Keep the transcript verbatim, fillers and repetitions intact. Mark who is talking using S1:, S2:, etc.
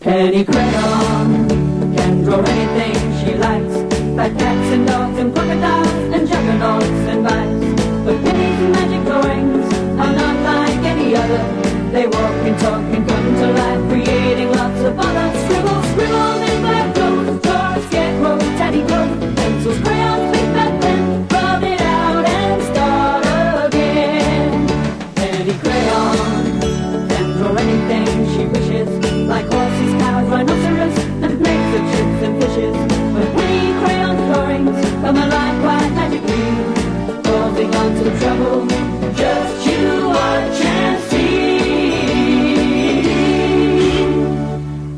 S1: Penny Crayon can draw anything she likes, like cats and dogs and crocodiles and juggernauts and mice. But Penny's magic drawings are not like any other. They walk and talk